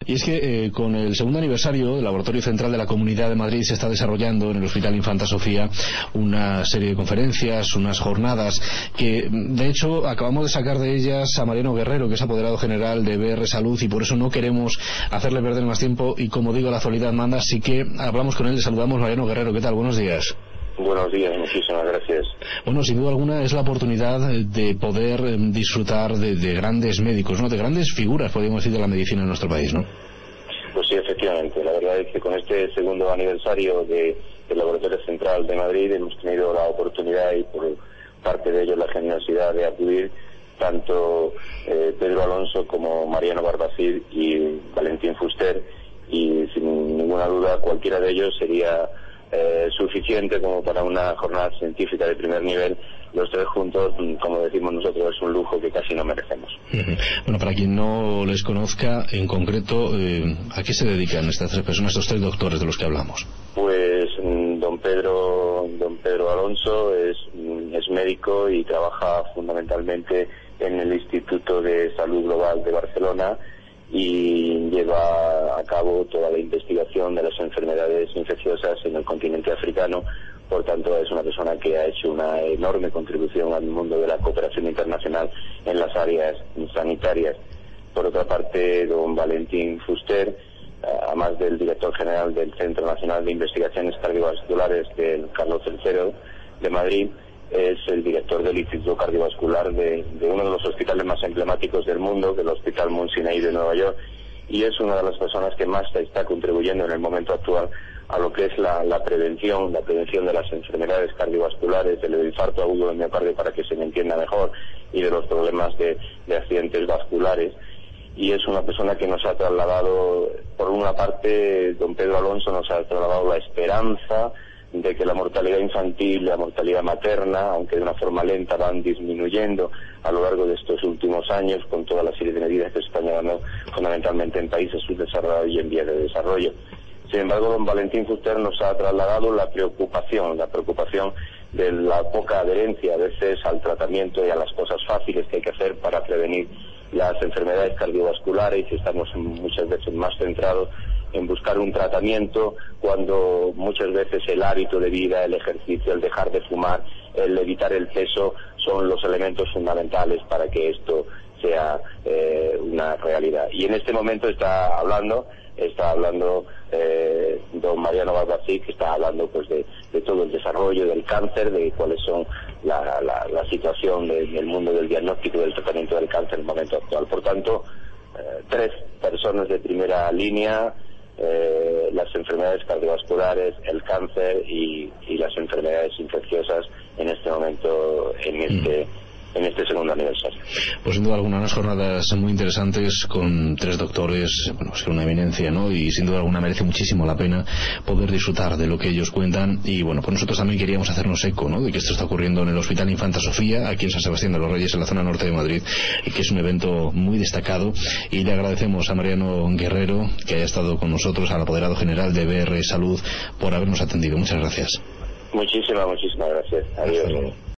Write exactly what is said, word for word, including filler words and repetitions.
Y es que eh, con el segundo aniversario del Laboratorio Central de la Comunidad de Madrid se está desarrollando en el Hospital Infanta Sofía una serie de conferencias, unas jornadas que de hecho acabamos de sacar de ellas a Mariano Guerrero, que es apoderado general de B R Salud, y por eso no queremos hacerle perder más tiempo y, como digo, la actualidad manda, así que hablamos con él. Le saludamos. Mariano Guerrero, ¿qué tal? Buenos días. Buenos días, muchísimas gracias. Bueno, sin duda alguna es la oportunidad de poder disfrutar de, de grandes médicos, ¿no? De grandes figuras, podríamos decir, de la medicina en nuestro país, ¿no? Pues sí, efectivamente. La verdad es que con este segundo aniversario de, del Laboratorio Central de Madrid hemos tenido la oportunidad y por parte de ellos la generosidad de acudir tanto eh, Pedro Alonso como Mariano Barbacid y Valentín Fuster, y sin ninguna duda cualquiera de ellos sería Eh, suficiente como para una jornada científica de primer nivel. Los tres juntos, como decimos nosotros, es un lujo que casi no merecemos. Bueno, para quien no les conozca, en concreto, eh, ¿a qué se dedican estas tres personas, estos tres doctores de los que hablamos? Pues don Pedro, don Pedro Alonso es, es médico y trabaja fundamentalmente en el Instituto de Salud Global de Barcelona, y lleva a cabo toda la investigación de las enfermedades infecciosas en el continente africano. Por tanto, es una persona que ha hecho una enorme contribución al mundo de la cooperación internacional en las áreas sanitarias. Por otra parte, don Valentín Fuster, además del director general del Centro Nacional de Investigaciones Cardiovasculares del Carlos tercero de Madrid, es el director del Instituto Cardiovascular de, de uno de los hospitales más emblemáticos del mundo, del Hospital Mount Sinai de Nueva York, y es una de las personas que más está contribuyendo en el momento actual a lo que es la, la prevención, la prevención de las enfermedades cardiovasculares, del infarto agudo del miocardio, para que se me entienda mejor, y de los problemas de, de accidentes vasculares. Y es una persona que nos ha trasladado, por una parte, don Pedro Alonso nos ha trasladado la esperanza de que la mortalidad infantil, la mortalidad materna, aunque de una forma lenta, van disminuyendo a lo largo de estos últimos años con toda la serie de medidas que se están llevando fundamentalmente en países subdesarrollados y en vías de desarrollo. Sin embargo, don Valentín Fuster nos ha trasladado la preocupación, la preocupación de la poca adherencia a veces al tratamiento y a las cosas fáciles que hay que hacer para prevenir las enfermedades cardiovasculares, y estamos muchas veces más centrados en buscar un tratamiento cuando muchas veces el hábito de vida, el ejercicio, el dejar de fumar, el evitar el peso son los elementos fundamentales para que esto sea eh, una realidad. Y en este momento está hablando está hablando eh, don Mariano Barbacid, que está hablando pues de, de todo el desarrollo del cáncer, de cuáles son la, la, la situación de, del mundo del diagnóstico y del tratamiento del cáncer en el momento actual. Por tanto, eh, tres personas de primera línea, eh, las enfermedades cardiovasculares, el cáncer y, y las enfermedades infecciosas en este momento, en este mm. en este segundo aniversario. Pues sin duda alguna unas jornadas muy interesantes con tres doctores, bueno, es una eminencia, ¿no? Y sin duda alguna merece muchísimo la pena poder disfrutar de lo que ellos cuentan. Y bueno, pues nosotros también queríamos hacernos eco, ¿no?, de que esto está ocurriendo en el Hospital Infanta Sofía, aquí en San Sebastián de los Reyes, en la zona norte de Madrid, y que es un evento muy destacado. Y le agradecemos a Mariano Guerrero que haya estado con nosotros, al apoderado general de B R Salud, por habernos atendido. Muchas gracias. Muchísimas, muchísimas gracias. Adiós.